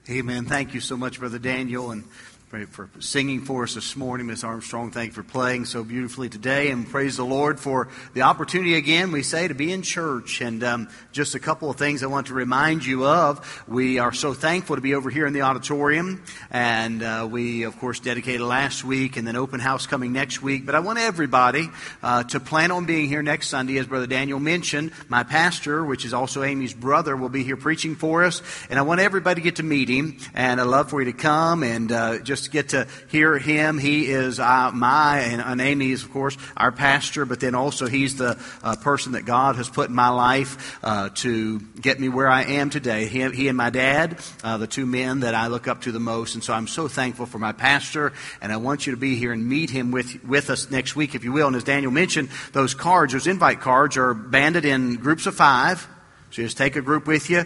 Amen. Thank you so much, Brother Daniel, and for singing for us this morning. Miss Armstrong, thank you for playing so beautifully today. And praise the Lord for the opportunity again, we say, to be in church. And just a couple of things I want to remind you of. We are so thankful to be over here in the auditorium. And we, of course, dedicated last week and then open house coming next week. But I want everybody to plan on being here next Sunday. As Brother Daniel mentioned, my pastor, which is also Amy's brother, will be here preaching for us. And I want everybody to get to meet him. And I'd love for you to come and just to get to hear him. He is and Amy is, of course, our pastor, but then also he's the person that God has put in my life to get me where I am today. He and my dad, the two men that I look up to the most, and so I'm so thankful for my pastor, and I want you to be here and meet him with us next week, if you will. And as Daniel mentioned, those invite cards are banded in groups of 5. So just take a group with you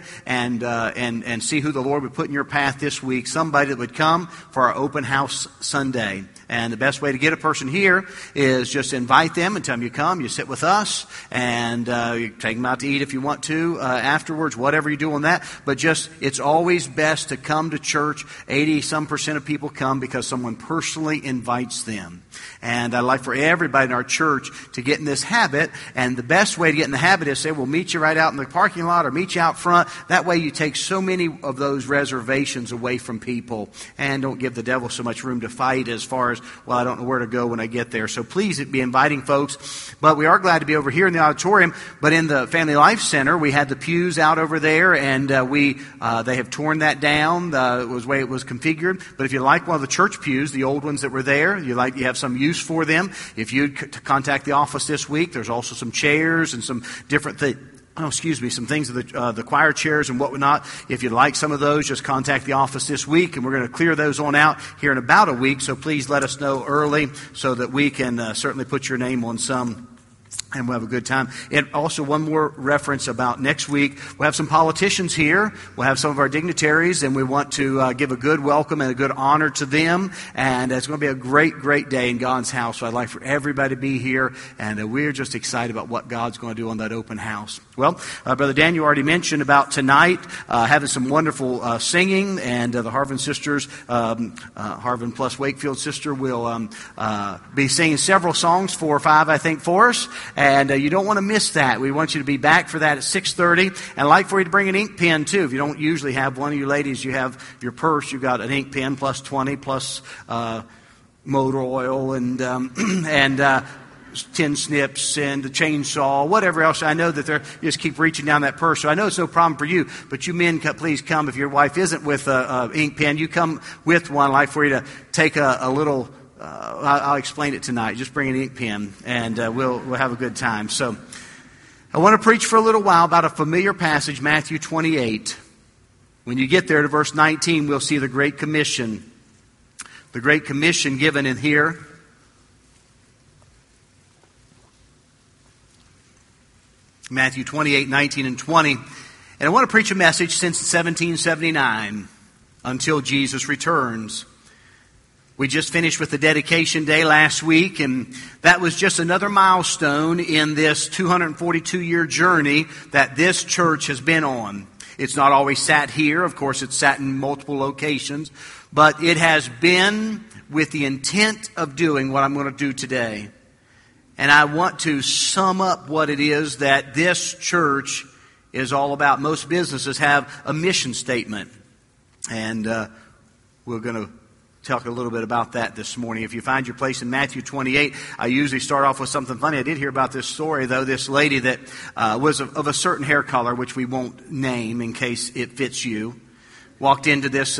and see who the Lord would put in your path this week. Somebody that would come for our open house Sunday. And the best way to get a person here is just invite them and tell them you come, you sit with us, and you take them out to eat if you want to afterwards, whatever you do on that. But just, it's always best to come to church. 80% of people come because someone personally invites them. And I'd like for everybody in our church to get in this habit. And the best way to get in the habit is say, we'll meet you right out in the parking lot or meet you out front. That way you take so many of those reservations away from people and don't give the devil so much room to fight as far as, well, I don't know where to go when I get there. So please be inviting folks. But we are glad to be over here in the auditorium. But in the Family Life Center, we had the pews out over there, and they have torn that down. It was the way it was configured. But if you like one of the church pews, the old ones that were there, you have some use for them, if you'd contact the office this week, there's also some chairs and some different things. Some things of the choir chairs and whatnot. If you'd like some of those, just contact the office this week, and we're going to clear those on out here in about a week. So please let us know early so that we can certainly put your name on some. And we'll have a good time. And also one more reference about next week. We'll have some politicians here. We'll have some of our dignitaries, and we want to give a good welcome and a good honor to them. And it's going to be a great, great day in God's house. So I'd like for everybody to be here. And we're just excited about what God's going to do on that open house. Well, Brother Daniel already mentioned about tonight having some wonderful singing. And the Harvin sisters, Harvin plus Wakefield sister, will be singing several songs, 4 or 5, I think, for us. And you don't want to miss that. We want you to be back for that at 6:30. And I'd like for you to bring an ink pen, too. If you don't usually have one of you ladies, you have your purse. You've got an ink pen plus 20 plus motor oil and tin snips and the chainsaw, whatever else. I know that you just keep reaching down that purse. So I know it's no problem for you. But you men, please come. If your wife isn't with an ink pen, you come with one. I'd like for you to take a little... I'll explain it tonight. Just bring an ink pen, and we'll have a good time. So I want to preach for a little while about a familiar passage, Matthew 28. When you get there to verse 19, we'll see the Great Commission. The Great Commission given in here. Matthew 28, 19, and 20. And I want to preach a message since 1779, until Jesus returns. We just finished with the dedication day last week, and that was just another milestone in this 242-year journey that this church has been on. It's not always sat here. Of course, it's sat in multiple locations. But it has been with the intent of doing what I'm going to do today. And I want to sum up what it is that this church is all about. Most businesses have a mission statement. And we're going to talk a little bit about that this morning. If you find your place in Matthew 28, I usually start off with something funny. I did hear about this story, though. This lady that was of a certain hair color, which we won't name in case it fits you, walked into this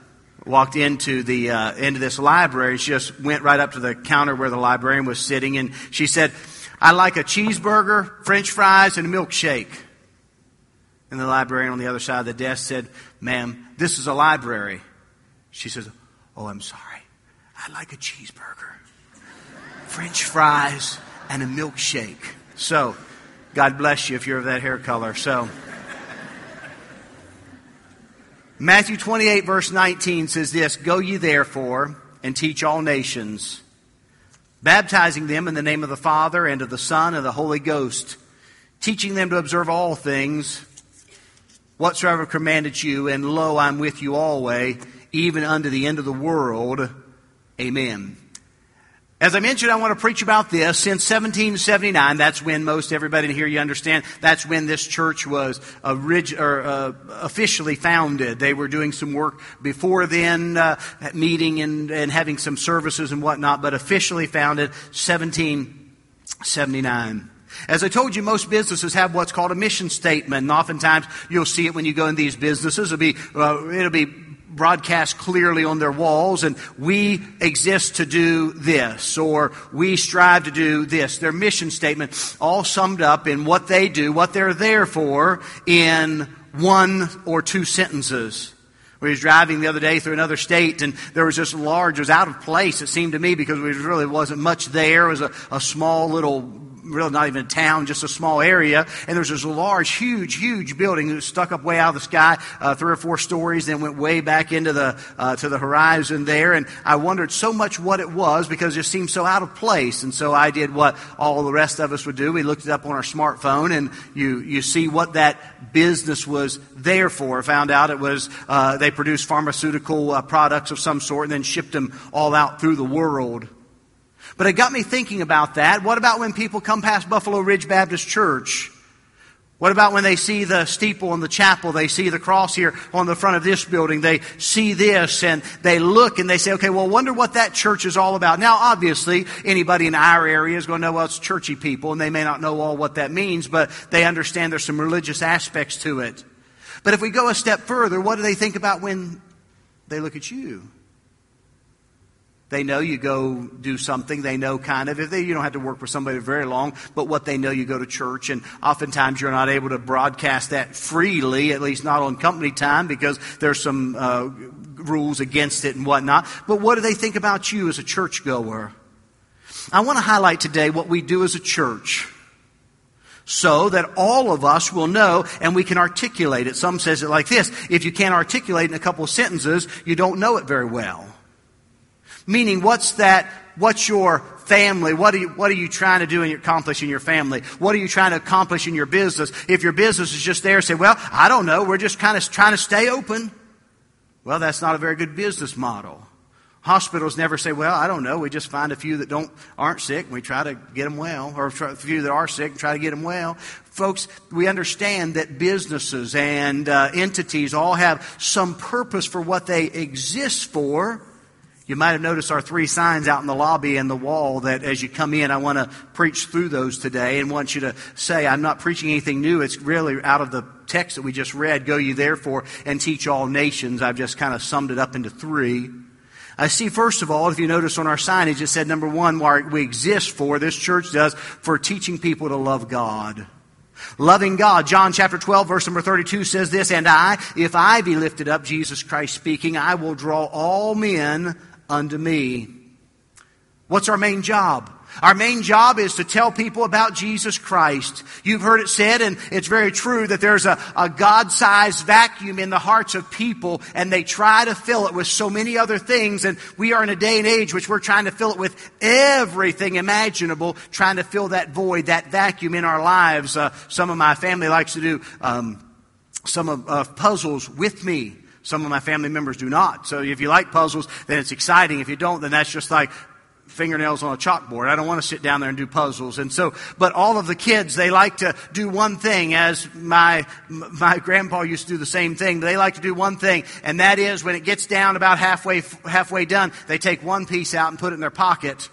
library. She just went right up to the counter where the librarian was sitting, and she said, "I'd like a cheeseburger, French fries, and a milkshake." And the librarian on the other side of the desk said, "Ma'am, this is a library." She says, "Oh, I'm sorry. I'd like a cheeseburger, French fries, and a milkshake." So, God bless you if you're of that hair color. So, Matthew 28, verse 19 says this, "Go ye therefore and teach all nations, baptizing them in the name of the Father and of the Son and of the Holy Ghost, teaching them to observe all things whatsoever commanded you, and lo, I'm with you always, even unto the end of the world. Amen. As I mentioned, I want to preach about this. Since 1779, that's when most everybody in here, you understand, that's when this church was officially founded. They were doing some work before then, meeting and having some services and whatnot, but officially founded 1779. As I told you, most businesses have what's called a mission statement, and oftentimes you'll see it when you go in these businesses. It'll be broadcast clearly on their walls, and we exist to do this, or we strive to do this. Their mission statement all summed up in what they do, what they're there for, in one or two sentences. We was driving the other day through another state, and there was this large, it was out of place, it seemed to me, because there really wasn't much there. It was a small little, really not even a town, just a small area. And there was this large, huge building that was stuck up way out of the sky, 3 or 4 stories, then went way back into to the horizon there. And I wondered so much what it was, because it seemed so out of place. And so I did what all the rest of us would do. We looked it up on our smartphone, and you see what that business was there for. Found out it was, they produced pharmaceutical products of some sort and then shipped them all out through the world. But it got me thinking about that. What about when people come past Buffalo Ridge Baptist Church? What about when they see the steeple and the chapel? They see the cross here on the front of this building. They see this and they look and they say, okay, well, wonder what that church is all about. Now, obviously, anybody in our area is going to know, well, it's churchy people, and they may not know all what that means, but they understand there's some religious aspects to it. But if we go a step further, what do they think about when they look at you? They know you go do something. They know kind of, you don't have to work for somebody very long, but what they know, you go to church, and oftentimes you're not able to broadcast that freely, at least not on company time, because there's some rules against it and whatnot. But what do they think about you as a churchgoer? I want to highlight today what we do as a church, so that all of us will know and we can articulate it. Some says it like this: if you can't articulate in a couple of sentences, you don't know it very well. Meaning, what's your family? What are you trying to do and accomplish in your family? What are you trying to accomplish in your business? If your business is just there, say, well, I don't know, we're just kind of trying to stay open. Well, that's not a very good business model. Hospitals never say, well, I don't know, we just find a few that aren't sick and we try to get them well, or a few that are sick and try to get them well. Folks, we understand that businesses and entities all have some purpose for what they exist for. You might have noticed our 3 signs out in the lobby and the wall that as you come in, I want to preach through those today and want you to say, I'm not preaching anything new. It's really out of the text that we just read, go ye therefore and teach all nations. I've just kind of summed it up into 3. I see, first of all, if you notice on our signage, it said, number 1, what we exist for, this church does, for teaching people to love God. Loving God. John chapter 12, verse number 32 says this, and I, if I be lifted up, Jesus Christ speaking, I will draw all men unto me. What's our main job? Our main job is to tell people about Jesus Christ. You've heard it said, and it's very true, that there's a God-sized vacuum in the hearts of people, and they try to fill it with so many other things. And we are in a day and age which we're trying to fill it with everything imaginable, trying to fill that void, that vacuum in our lives. Some of my family likes to do some puzzles with me. Some of my family members do not. So if you like puzzles, then it's exciting. If you don't, then that's just like fingernails on a chalkboard. I don't want to sit down there and do puzzles. And so, but all of the kids, they like to do one thing, as my grandpa used to do the same thing. They like to do one thing, and that is when it gets down about halfway done, they take one piece out and put it in their pocket.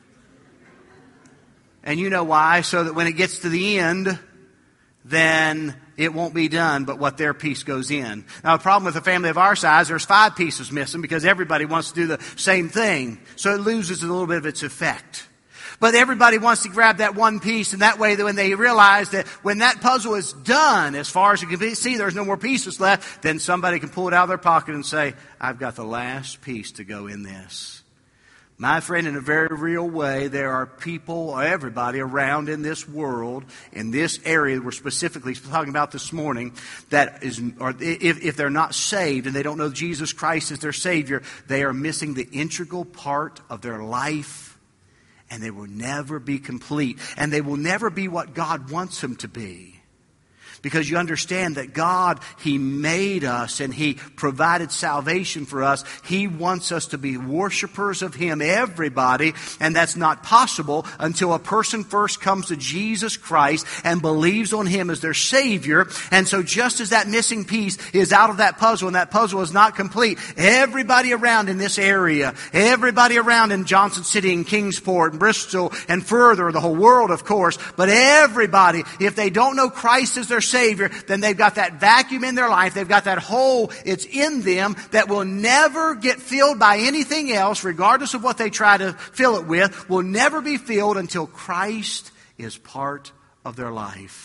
And you know why? So that when it gets to the end, then it won't be done, but what their piece goes in. Now, the problem with a family of our size, there's 5 pieces missing because everybody wants to do the same thing. So it loses a little bit of its effect. But everybody wants to grab that one piece, and that way that when they realize that when that puzzle is done, as far as you can see, there's no more pieces left, then somebody can pull it out of their pocket and say, I've got the last piece to go in this. My friend, in a very real way, there are people, everybody around in this world, in this area we're specifically talking about this morning, that is, or if they're not saved and they don't know Jesus Christ as their Savior, they are missing the integral part of their life, and they will never be complete, and they will never be what God wants them to be. Because you understand that God, He made us and He provided salvation for us. He wants us to be worshipers of Him, everybody, and that's not possible until a person first comes to Jesus Christ and believes on Him as their Savior. And so just as that missing piece is out of that puzzle and that puzzle is not complete, everybody around in this area, everybody around in Johnson City and Kingsport and Bristol and further, the whole world of course, but everybody, if they don't know Christ as their Savior, then they've got that vacuum in their life. They've got that hole. It's in them that will never get filled by anything else, regardless of what they try to fill it with, will never be filled until Christ is part of their life.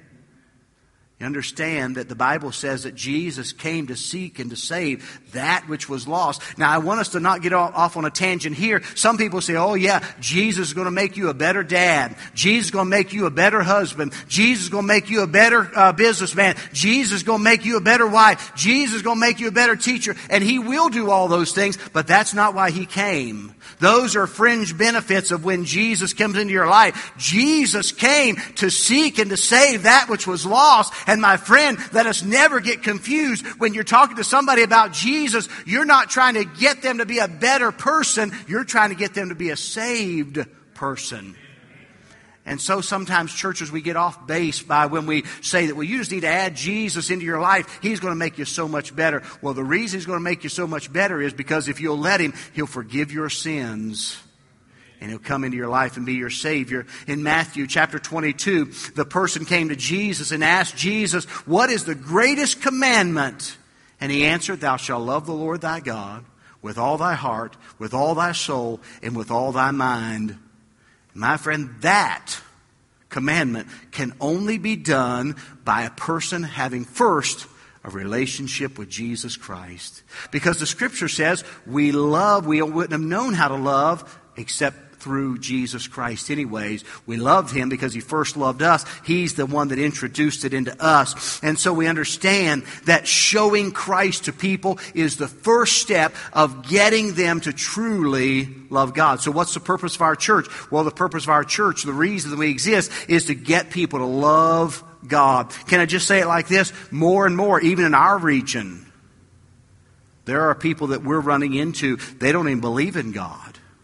You understand that the Bible says that Jesus came to seek and to save that which was lost. Now, I want us to not get off on a tangent here. Some people say, oh yeah, Jesus is going to make you a better dad. Jesus is going to make you a better husband. Jesus is going to make you a better businessman. Jesus is going to make you a better wife. Jesus is going to make you a better teacher. And He will do all those things, but that's not why He came. Those are fringe benefits of when Jesus comes into your life. Jesus came to seek and to save that which was lost. And my friend, let us never get confused. When you're talking to somebody about Jesus, you're not trying to get them to be a better person. You're trying to get them to be a saved person. And so sometimes churches, we get off base by when we say that, well, you just need to add Jesus into your life. He's going to make you so much better. Well, the reason He's going to make you so much better is because if you'll let Him, He'll forgive your sins. And He'll come into your life and be your Savior. In Matthew chapter 22, the person came to Jesus and asked Jesus, what is the greatest commandment? And He answered, thou shalt love the Lord thy God with all thy heart, with all thy soul, and with all thy mind. My friend, that commandment can only be done by a person having first a relationship with Jesus Christ. Because the Scripture says we wouldn't have known how to love except through Jesus Christ anyways. We loved Him because He first loved us. He's the one that introduced it into us. And so we understand that showing Christ to people is the first step of getting them to truly love God. So what's the purpose of our church? Well, the purpose of our church, the reason that we exist, is to get people to love God. Can I just say it like this? More and more, even in our region, there are people that we're running into, they don't even believe in God.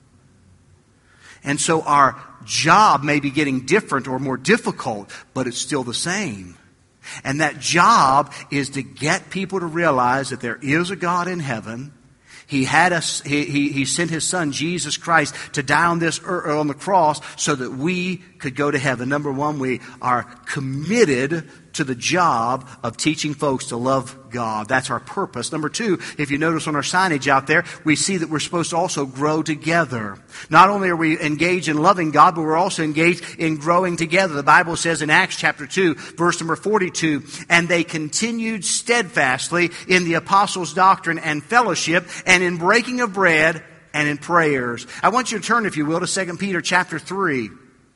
And so our job may be getting different or more difficult, but it's still the same. And that job is to get people to realize that there is a God in heaven. He sent His Son, Jesus Christ, to die on the cross so that we could go to heaven. Number one, we are committed to the job of teaching folks to love God. That's our purpose. Number two, if you notice on our signage out there, we see that we're supposed to also grow together. Not only are we engaged in loving God, but we're also engaged in growing together. The Bible says in Acts chapter 2, verse number 42, and they continued steadfastly in the apostles' doctrine and fellowship, and in breaking of bread, and in prayers. I want you to turn, if you will, to 2 Peter chapter 3.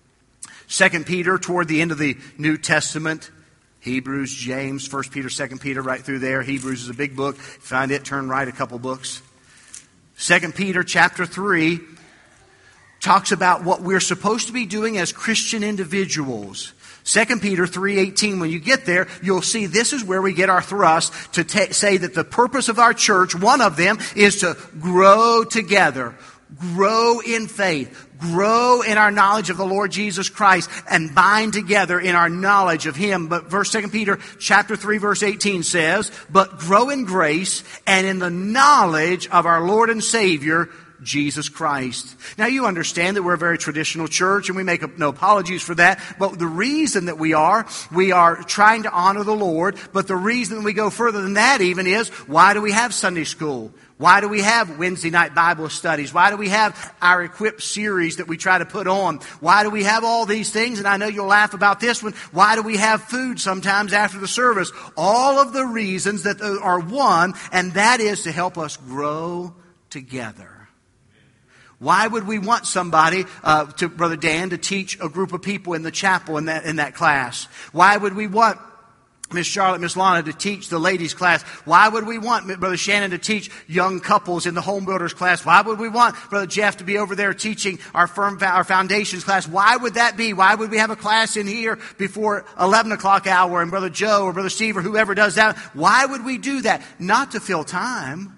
2 Peter, toward the end of the New Testament. Hebrews, James, 1 Peter, 2 Peter, right through there. Hebrews is a big book. Find it, turn right a couple books. 2 Peter chapter 3 talks about what we're supposed to be doing as Christian individuals. 2 Peter 3:18, when you get there, you'll see this is where we get our thrust to say that the purpose of our church, one of them, is to grow together. Grow in faith, grow in our knowledge of the Lord Jesus Christ, and bind together in our knowledge of Him. But 2 Peter chapter 3 verse 18 says, but grow in grace and in the knowledge of our Lord and Savior, Jesus Christ. Now you understand that we're a very traditional church and we make no apologies for that. But the reason that we are trying to honor the Lord. But the reason we go further than that even is, why do we have Sunday school? Why do we have Wednesday night Bible studies? Why do we have our Equip series that we try to put on? Why do we have all these things? And I know you'll laugh about this one. Why do we have food sometimes after the service? All of the reasons that are one, and that is to help us grow together. Why would we want somebody, to Brother Dan, to teach a group of people in the chapel in that class? Why would we want Miss Charlotte, Miss Lana to teach the ladies class? Why would we want Brother Shannon to teach young couples in the home builders class? Why would we want Brother Jeff to be over there teaching our foundations class? Why would that be? Why would we have a class in here before 11 o'clock hour and Brother Joe or Brother Steve or whoever does that? Why would we do that? Not to fill time.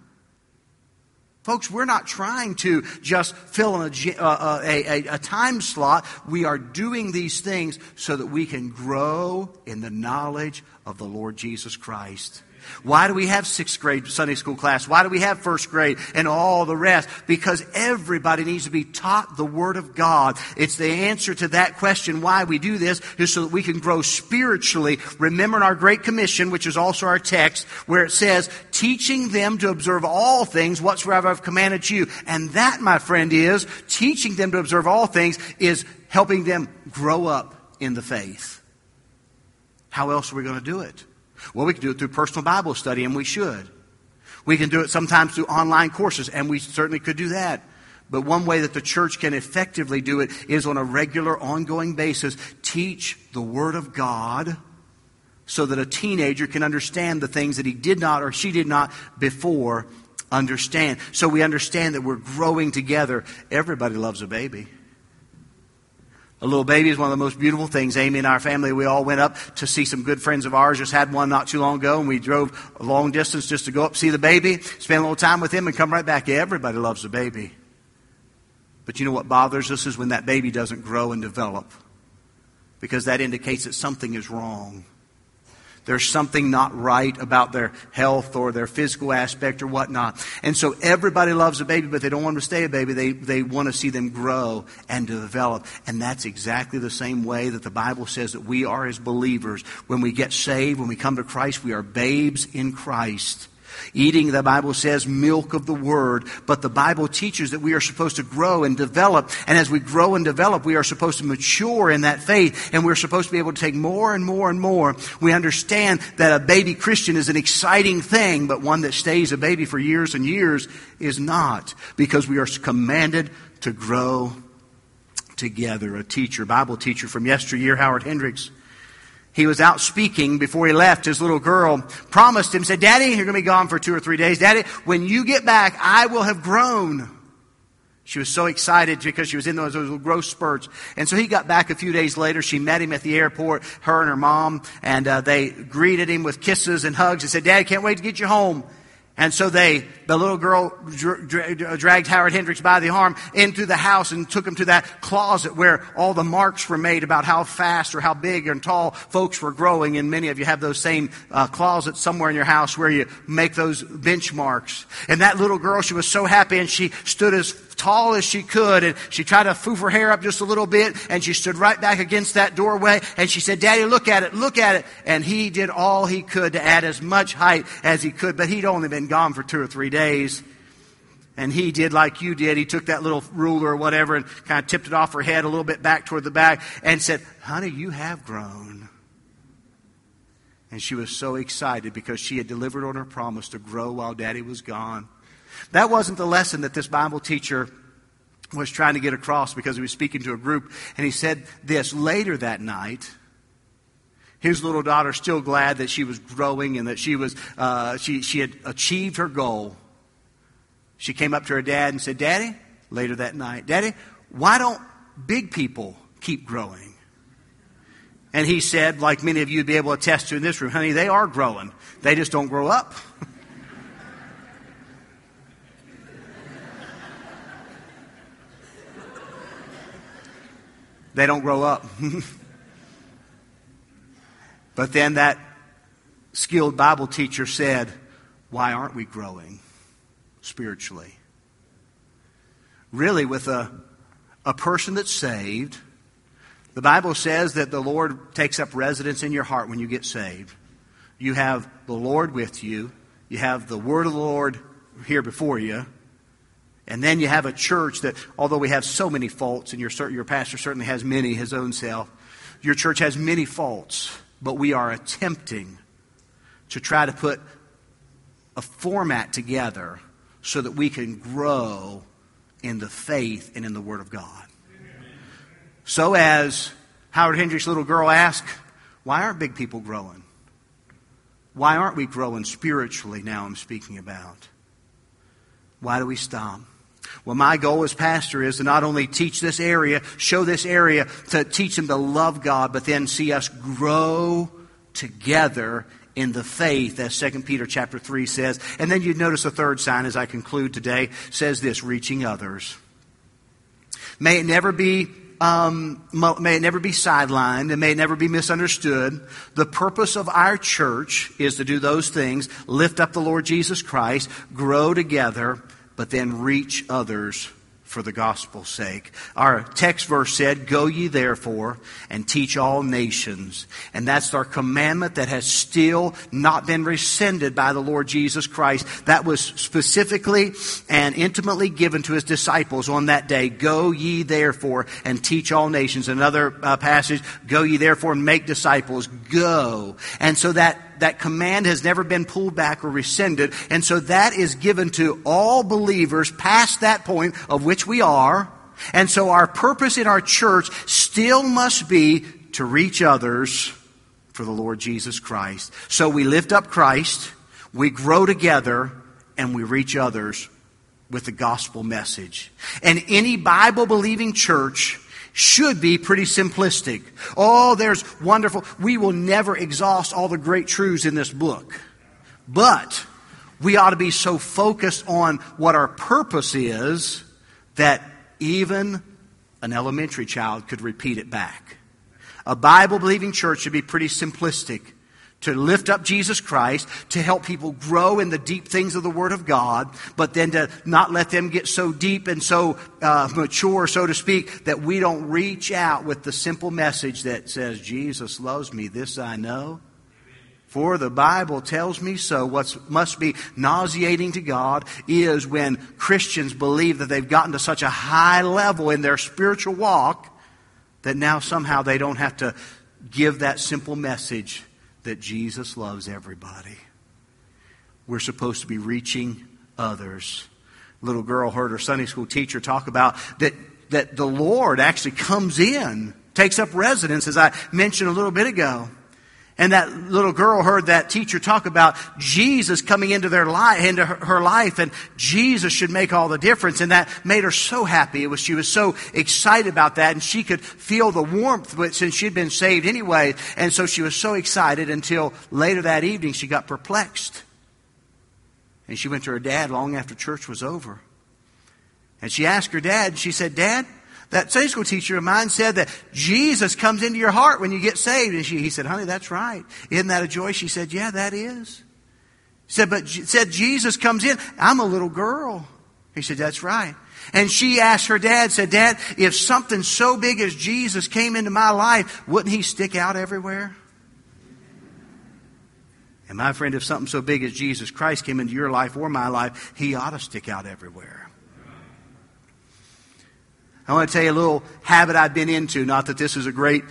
Folks, we're not trying to just fill in a time slot. We are doing these things so that we can grow in the knowledge of the Lord Jesus Christ. Why do we have 6th grade Sunday school class? Why do we have 1st grade and all the rest? Because everybody needs to be taught the Word of God. It's the answer to that question, why we do this, is so that we can grow spiritually, remembering our Great Commission, which is also our text, where it says, teaching them to observe all things whatsoever I've commanded you. And that, my friend, is, teaching them to observe all things is helping them grow up in the faith. How else are we going to do it? Well, we can do it through personal Bible study, and we should. We can do it sometimes through online courses, and we certainly could do that. But one way that the church can effectively do it is on a regular, ongoing basis, teach the Word of God so that a teenager can understand the things that he did not or she did not before understand. So we understand that we're growing together. Everybody loves a baby. A little baby is one of the most beautiful things. Amy and our family, we all went up to see some good friends of ours. Just had one not too long ago, and we drove a long distance just to go up see the baby, spend a little time with him, and come right back. Everybody loves a baby. But you know what bothers us is when that baby doesn't grow and develop, because that indicates that something is wrong. There's something not right about their health or their physical aspect or whatnot. And so everybody loves a baby, but they don't want them to stay a baby. They want to see them grow and develop. And that's exactly the same way that the Bible says that we are as believers. When we get saved, when we come to Christ, we are babes in Christ. Eating, the Bible says, milk of the Word. But the Bible teaches that we are supposed to grow and develop. And as we grow and develop, we are supposed to mature in that faith. And we're supposed to be able to take more and more and more. We understand that a baby Christian is an exciting thing, but one that stays a baby for years and years is not. Because we are commanded to grow together. A teacher, Bible teacher from yesteryear, Howard Hendricks, he was out speaking before he left. His little girl promised him, said, "Daddy, you're going to be gone for 2 or 3 days. Daddy, when you get back, I will have grown." She was so excited because she was in those little growth spurts. And so he got back a few days later. She met him at the airport, her and her mom, and they greeted him with kisses and hugs and said, "Dad, can't wait to get you home." And so the little girl dragged Howard Hendricks by the arm into the house and took him to that closet where all the marks were made about how fast or how big and tall folks were growing. And many of you have those same closets somewhere in your house where you make those benchmarks. And that little girl, she was so happy, and she stood as tall as she could, and she tried to foof her hair up just a little bit, and she stood right back against that doorway, and she said, "Daddy, look at it, look at it." And he did all he could to add as much height as he could, but he'd only been gone for 2 or 3 days. And he did like you did. He took that little ruler or whatever and kind of tipped it off her head a little bit back toward the back and said, "Honey, you have grown." And she was so excited because she had delivered on her promise to grow while Daddy was gone. That wasn't the lesson that this Bible teacher was trying to get across, because he was speaking to a group. And he said this: later that night, his little daughter, still glad that she was growing and that she had achieved her goal, she came up to her dad and said, "Daddy," later that night, "Daddy, why don't big people keep growing?" And he said, like many of you would be able to attest to in this room, "Honey, they are growing. They just don't grow up." They don't grow up. But then that skilled Bible teacher said, "Why aren't we growing spiritually?" Really, with a person that's saved, the Bible says that the Lord takes up residence in your heart when you get saved. You have the Lord with you. You have the Word of the Lord here before you. And then you have a church that, although we have so many faults, and your pastor certainly has many his own self, your church has many faults, but we are attempting to try to put a format together so that we can grow in the faith and in the Word of God. So as Howard Hendricks' little girl asked, "Why aren't big people growing?" Why aren't we growing spiritually now I'm speaking about? Why do we stop? Well, my goal as pastor is to not only teach this area, show this area, to teach them to love God, but then see us grow together in the faith, as 2 Peter chapter 3 says. And then you'd notice a third sign as I conclude today, says this, reaching others. May it never be sidelined, and may it never be misunderstood. The purpose of our church is to do those things, lift up the Lord Jesus Christ, grow together, but then reach others for the gospel's sake. Our text verse said, "Go ye therefore and teach all nations." And that's our commandment that has still not been rescinded by the Lord Jesus Christ. That was specifically and intimately given to His disciples on that day. Go ye therefore and teach all nations. Another passage, go ye therefore and make disciples. Go. And so that command has never been pulled back or rescinded. And so that is given to all believers past that point of which we are. And so our purpose in our church still must be to reach others for the Lord Jesus Christ. So we lift up Christ, we grow together, and we reach others with the gospel message. And any Bible-believing church should be pretty simplistic. Oh, there's wonderful. We will never exhaust all the great truths in this book. But we ought to be so focused on what our purpose is that even an elementary child could repeat it back. A Bible-believing church should be pretty simplistic. To lift up Jesus Christ, to help people grow in the deep things of the Word of God, but then to not let them get so deep and so mature, so to speak, that we don't reach out with the simple message that says, Jesus loves me, this I know. For the Bible tells me so. What must be nauseating to God is when Christians believe that they've gotten to such a high level in their spiritual walk that now somehow they don't have to give that simple message that Jesus loves everybody. We're supposed to be reaching others. A little girl heard her Sunday school teacher talk about that the Lord actually comes in, takes up residence, as I mentioned a little bit ago. And that little girl heard that teacher talk about Jesus coming into her life, and Jesus should make all the difference. And that made her so happy. She was so excited about that, and she could feel the warmth since she'd been saved anyway. And so she was so excited until later that evening she got perplexed. And she went to her dad long after church was over. And she asked her dad, and she said, "Dad, that Sunday school teacher of mine said that Jesus comes into your heart when you get saved." And he said, "Honey, that's right. Isn't that a joy?" She said, "Yeah, that is." He said, "But Jesus comes in. I'm a little girl." He said, "That's right." And she asked her dad, said, "Dad, if something so big as Jesus came into my life, wouldn't He stick out everywhere?" And my friend, if something so big as Jesus Christ came into your life or my life, He ought to stick out everywhere. I want to tell you a little habit I've been into. Not that this is a great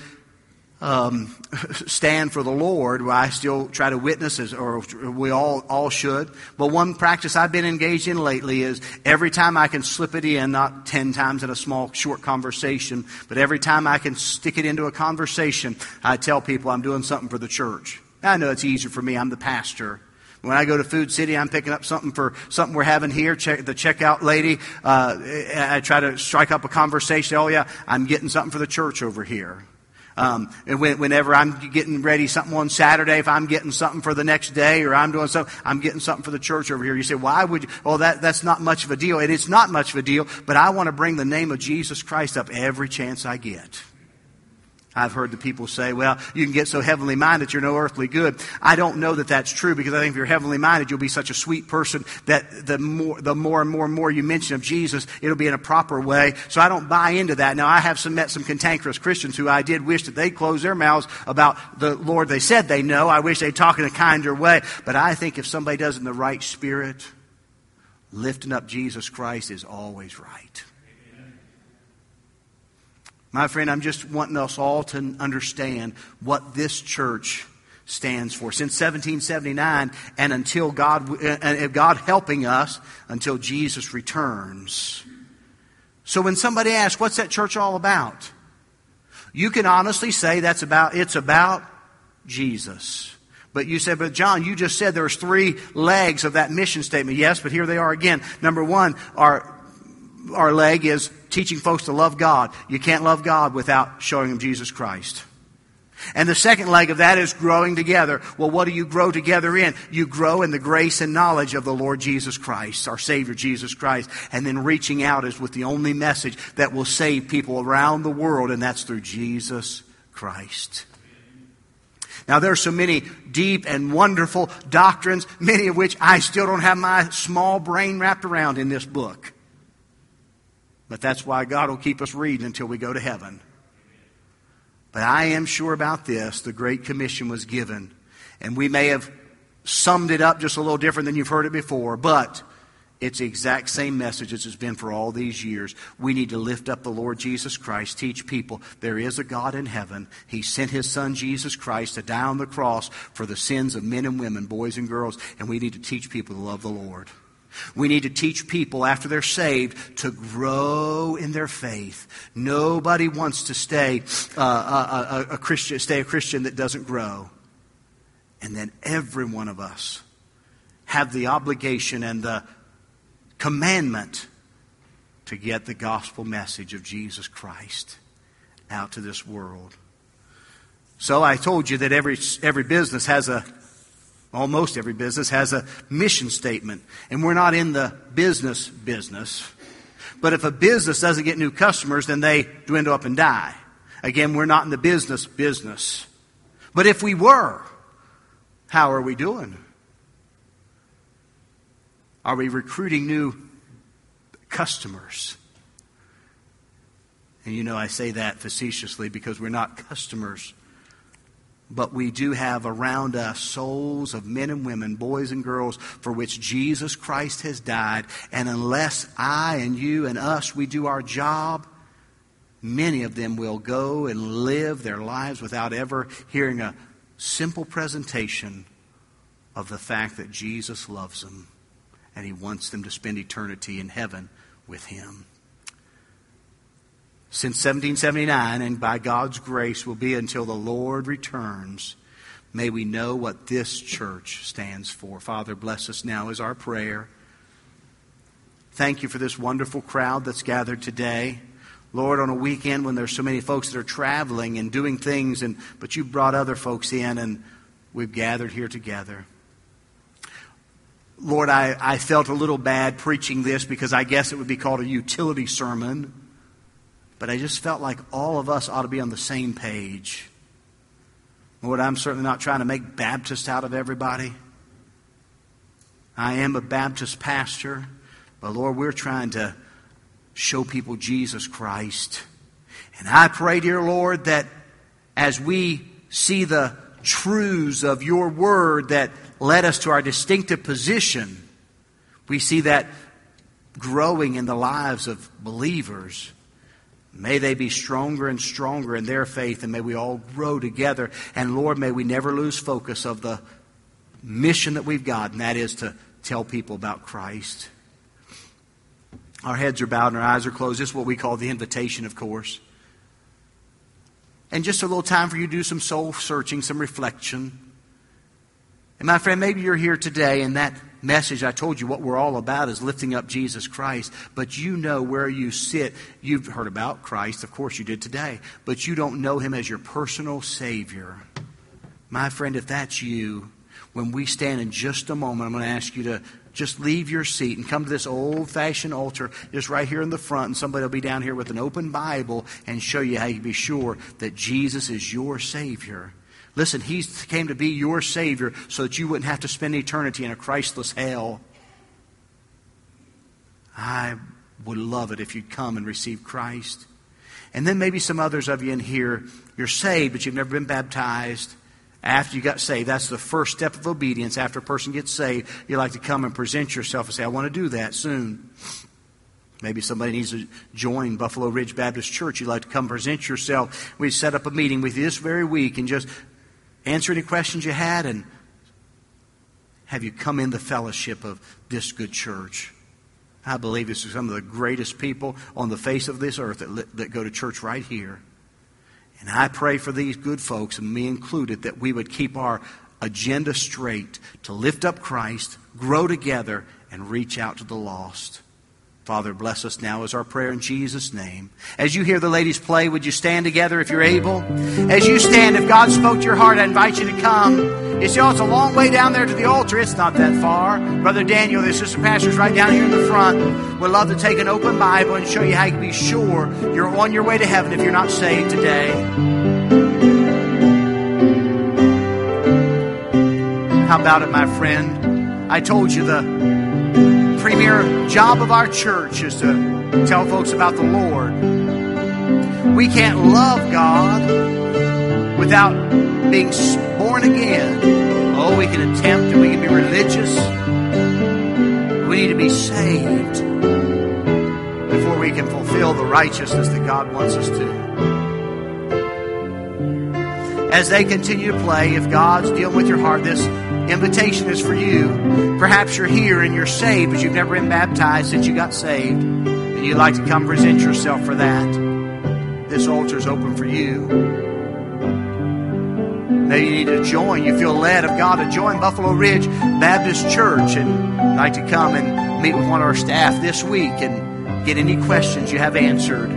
stand for the Lord, where I still try to witness, or we all should. But one practice I've been engaged in lately is every time I can slip it in, not 10 times in a small, short conversation, but every time I can stick it into a conversation, I tell people I'm doing something for the church. I know it's easier for me. I'm the pastor. When I go to Food City, I'm picking up something for something we're having here. The checkout lady, I try to strike up a conversation. "Oh yeah, I'm getting something for the church over here." And whenever I'm getting ready something on Saturday, if I'm getting something for the next day, or I'm doing something, I'm getting something for the church over here. You say, "Why would you?" "Oh, that's not much of a deal." And it's not much of a deal, but I want to bring the name of Jesus Christ up every chance I get. I've heard the people say, "Well, you can get so heavenly minded you're no earthly good." I don't know that that's true, because I think if you're heavenly minded, you'll be such a sweet person that the more and more you mention of Jesus, it'll be in a proper way. So I don't buy into that. Now, I have met some cantankerous Christians who I did wish that they'd close their mouths about the Lord they said they know. I wish they'd talk in a kinder way. But I think if somebody does it in the right spirit, lifting up Jesus Christ is always right. My friend, I'm just wanting us all to understand what this church stands for. Since 1779, and until God helping us until Jesus returns. So when somebody asks, "What's that church all about?" you can honestly say it's about Jesus. But you said, but John, you just said there's 3 legs of that mission statement. Yes, but here they are again. Number 1, our leg is teaching folks to love God. You can't love God without showing them Jesus Christ. And the second leg of that is growing together. Well, what do you grow together in? You grow in the grace and knowledge of the Lord Jesus Christ, our Savior Jesus Christ. And then reaching out is with the only message that will save people around the world, and that's through Jesus Christ. Now, there are so many deep and wonderful doctrines, many of which I still don't have my small brain wrapped around in this book. But that's why God will keep us reading until we go to heaven. But I am sure about this. The Great Commission was given. And we may have summed it up just a little different than you've heard it before. But it's the exact same message as it's been for all these years. We need to lift up the Lord Jesus Christ. Teach people there is a God in heaven. He sent His Son Jesus Christ to die on the cross for the sins of men and women, boys and girls. And we need to teach people to love the Lord. We need to teach people after they're saved to grow in their faith. Nobody wants to stay a Christian that doesn't grow. And then every one of us have the obligation and the commandment to get the gospel message of Jesus Christ out to this world. So I told you that every business has almost every business has a mission statement. And we're not in the business. But if a business doesn't get new customers, then they dwindle up and die. Again, we're not in the business. But if we were, how are we doing? Are we recruiting new customers? And you know I say that facetiously because we're not customers. But we do have around us souls of men and women, boys and girls, for which Jesus Christ has died. And unless I and you and us, we do our job, many of them will go and live their lives without ever hearing a simple presentation of the fact that Jesus loves them and He wants them to spend eternity in heaven with Him. Since 1779, and by God's grace will be until the Lord returns, may we know what this church stands for. Father, bless us now is our prayer. Thank you for this wonderful crowd that's gathered today. Lord, on a weekend when there's so many folks that are traveling and doing things, but you brought other folks in and we've gathered here together. Lord, I felt a little bad preaching this because I guess it would be called a utility sermon. But I just felt like all of us ought to be on the same page. Lord, I'm certainly not trying to make Baptists out of everybody. I am a Baptist pastor. But Lord, we're trying to show people Jesus Christ. And I pray, dear Lord, that as we see the truths of your word that led us to our distinctive position, we see that growing in the lives of believers. May they be stronger and stronger in their faith, and may we all grow together. And Lord, may we never lose focus of the mission that we've got, and that is to tell people about Christ. Our heads are bowed and our eyes are closed. This is what we call the invitation, of course. And just a little time for you to do some soul searching, some reflection. And my friend, maybe you're here today and that message I told you what we're all about is lifting up Jesus Christ. But you know where you sit. You've heard about Christ. Of course you did today. But you don't know Him as your personal Savior. My friend, if that's you, when we stand in just a moment, I'm going to ask you to just leave your seat and come to this old-fashioned altar just right here in the front. And somebody will be down here with an open Bible and show you how you can be sure that Jesus is your Savior. Listen, He came to be your Savior so that you wouldn't have to spend eternity in a Christless hell. I would love it if you'd come and receive Christ. And then maybe some others of you in here, you're saved, but you've never been baptized. After you got saved, that's the first step of obedience. After a person gets saved, you like to come and present yourself and say, I want to do that soon. Maybe somebody needs to join Buffalo Ridge Baptist Church. You'd like to come present yourself. We set up a meeting with you this very week and just answer any questions you had and have you come in the fellowship of this good church. I believe this is some of the greatest people on the face of this earth that go to church right here. And I pray for these good folks, and me included, that we would keep our agenda straight to lift up Christ, grow together, and reach out to the lost. Father, bless us now is our prayer in Jesus' name. As you hear the ladies play, would you stand together if you're able? As you stand, if God spoke to your heart, I invite you to come. You see, it's a long way down there to the altar. It's not that far. Brother Daniel, the assistant pastor, is right down here in the front. We'd love to take an open Bible and show you how you can be sure you're on your way to heaven if you're not saved today. How about it, my friend? I told you the premier job of our church is to tell folks about the Lord. We can't love God without being born again. Oh, we can attempt and we can be religious. We need to be saved before we can fulfill the righteousness that God wants us to. As they continue to play, if God's dealing with your heart, this invitation is for you. Perhaps you're here and you're saved, but you've never been baptized since you got saved, and you'd like to come present yourself for that. This altar is open for you. Maybe you need to join. You feel led of God to join Buffalo Ridge Baptist Church and like to come and meet with one of our staff this week and get any questions you have answered.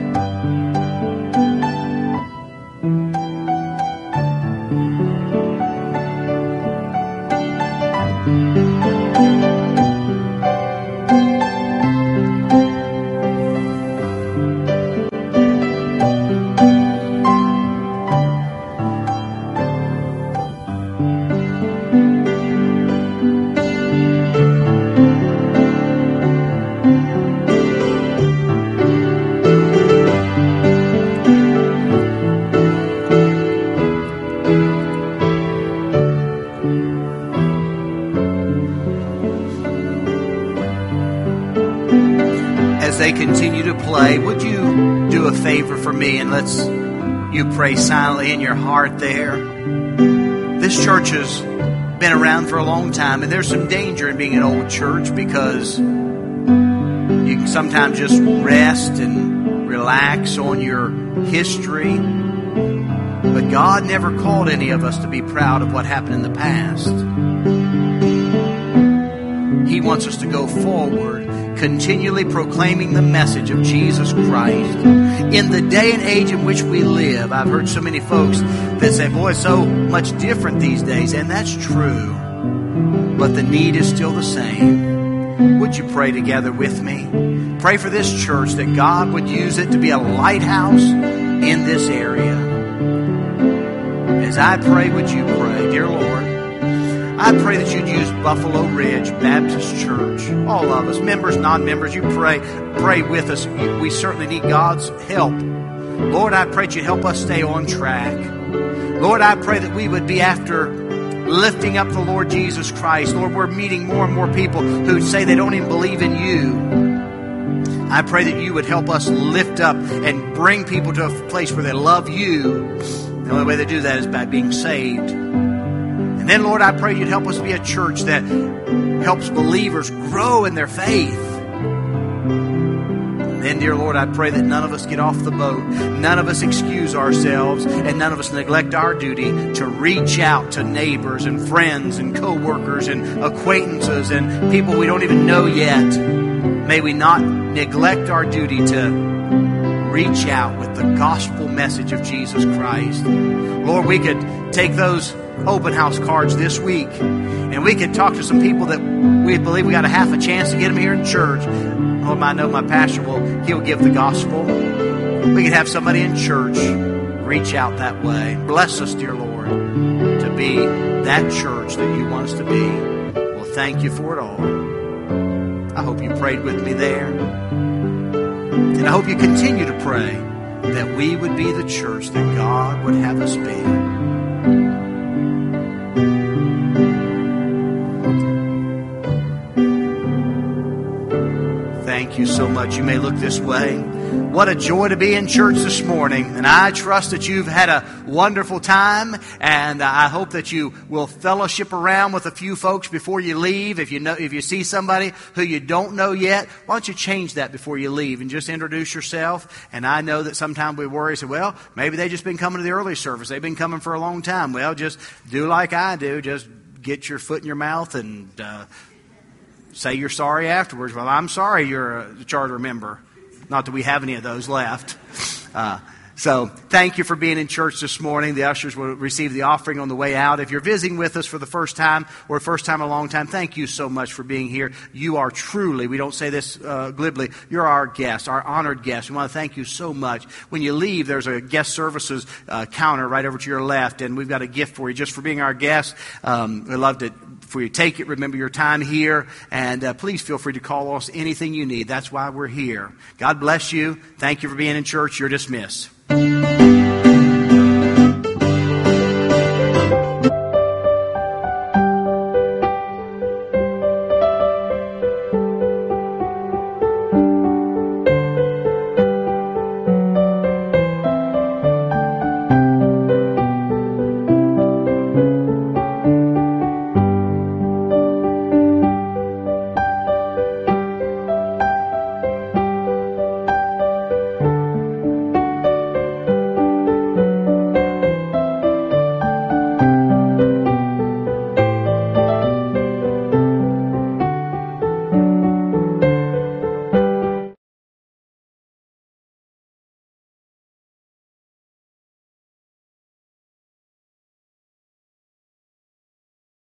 Continue to play, would you do a favor for me and you pray silently in your heart there? This church has been around for a long time, and there's some danger in being an old church because you can sometimes just rest and relax on your history. But God never called any of us to be proud of what happened in the past. He wants us to go forward, continually proclaiming the message of Jesus Christ. In the day and age in which we live, I've heard so many folks that say, boy, it's so much different these days. And that's true. But the need is still the same. Would you pray together with me? Pray for this church that God would use it to be a lighthouse in this area. As I pray, would you pray? Dear Lord, I pray that you'd use Buffalo Ridge Baptist Church. All of us, members, non-members, you pray with us. We certainly need God's help. Lord, I pray that you'd help us stay on track. Lord, I pray that we would be after lifting up the Lord Jesus Christ. Lord, we're meeting more and more people who say they don't even believe in you. I pray that you would help us lift up and bring people to a place where they love you. The only way they do that is by being saved. And then, Lord, I pray you'd help us be a church that helps believers grow in their faith. And then, dear Lord, I pray that none of us get off the boat, none of us excuse ourselves, and none of us neglect our duty to reach out to neighbors and friends and co-workers and acquaintances and people we don't even know yet. May we not neglect our duty to reach out with the gospel message of Jesus Christ. Lord, we could take those open house cards this week and we could talk to some people that we believe we got a half a chance to get them here in church. Oh, I know my pastor he'll give the gospel. We could have somebody in church reach out that way. Bless us, dear Lord, to be that church that you want us to be. Well, thank you for it all. I hope you prayed with me there. And I hope you continue to pray that we would be the church that God would have us be. Thank you so much. You may look this way. What a joy to be in church this morning. And I trust that you've had a wonderful time. And I hope that you will fellowship around with a few folks before you leave. If you see somebody who you don't know yet, why don't you change that before you leave and just introduce yourself. And I know that sometimes we worry, say, well, maybe they've just been coming to the early service. They've been coming for a long time. Well, just do like I do. Just get your foot in your mouth and say you're sorry afterwards. Well, I'm sorry you're a charter member. Not that we have any of those left. So thank you for being in church this morning. The ushers will receive the offering on the way out. If you're visiting with us for the first time or first time in a long time, thank you so much for being here. You are truly, we don't say this glibly, you're our guest, our honored guest. We want to thank you so much. When you leave, there's a guest services counter right over to your left, and we've got a gift for you just for being our guest. We'd love to for you to take it. Remember your time here, and please feel free to call us anything you need. That's why we're here. God bless you. Thank you for being in church. You're dismissed.